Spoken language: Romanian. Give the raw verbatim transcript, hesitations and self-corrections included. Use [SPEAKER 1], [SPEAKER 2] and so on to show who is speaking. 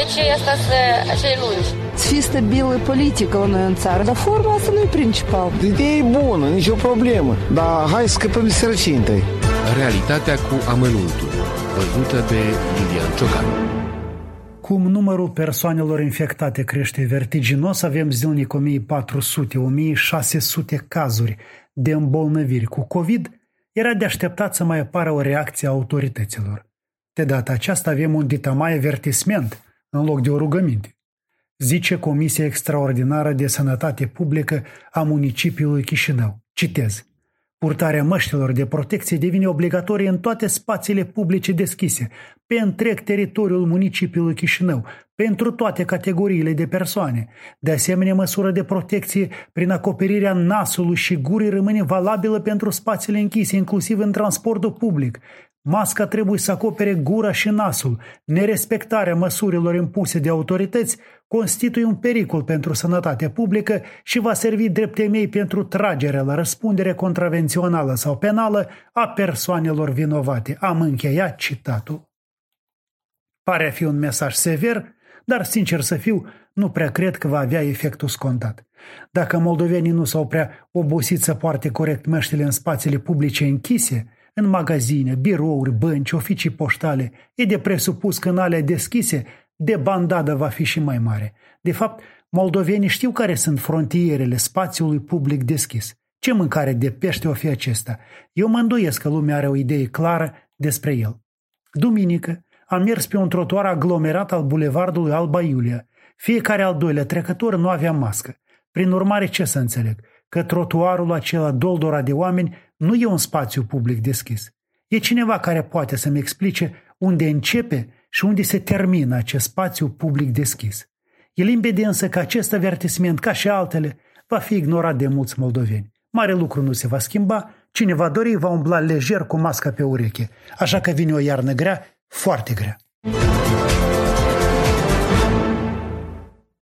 [SPEAKER 1] acei, asta să, acei lungi.
[SPEAKER 2] Să fie stabilă politică la noi în țară, dar forma asta nu e principal.
[SPEAKER 3] Ideea e bună, nicio problemă, dar hai să scăpăm de sărăcie întâi.
[SPEAKER 4] Realitatea cu amănuntul, văzută de Lilian Ciocan.
[SPEAKER 5] Cum numărul persoanelor infectate crește vertiginos, avem zilnic o mie patru sute - o mie șase sute cazuri de îmbolnăviri cu COVID, era de așteptat să mai apară o reacție a autorităților. De data aceasta avem un ditamai avertisment în loc de o rugăminte. Zice Comisia Extraordinară de Sănătate Publică a municipiului Chișinău. Citez. Purtarea măștilor de protecție devine obligatorie în toate spațiile publice deschise, pe întreg teritoriul municipiului Chișinău, pentru toate categoriile de persoane. De asemenea, măsura de protecție prin acoperirea nasului și gurii rămâne valabilă pentru spațiile închise, inclusiv în transportul public. Masca trebuie să acopere gura și nasul. Nerespectarea măsurilor impuse de autorități constituie un pericol pentru sănătatea publică și va servi drept temei pentru tragerea la răspundere contravențională sau penală a persoanelor vinovate. Am încheiat citatul. Pare a fi un mesaj sever, dar, sincer să fiu, nu prea cred că va avea efectul scontat. Dacă moldovenii nu s-au prea obosit să poarte corect măștile în spațiile publice închise, în magazine, birouri, bănci, oficii poștale, e de presupus că în alea deschise, debandada va fi și mai mare. De fapt, moldovenii știu care sunt frontierele spațiului public deschis. Ce mâncare de pește o fi acesta? Eu mă îndoiesc că lumea are o idee clară despre el. Duminică am mers pe un trotuar aglomerat al bulevardului Alba Iulia. Fiecare al doilea trecător nu avea mască. Prin urmare, ce să înțeleg? Că trotuarul acela doldora de oameni nu e un spațiu public deschis. E cineva care poate să-mi explice unde începe și unde se termină acest spațiu public deschis. E limpede însă că acest avertisment, ca și altele, va fi ignorat de mulți moldoveni. Mare lucru nu se va schimba, cine va dori va umbla lejer cu masca pe ureche. Așa că vine o iarnă grea, foarte grea.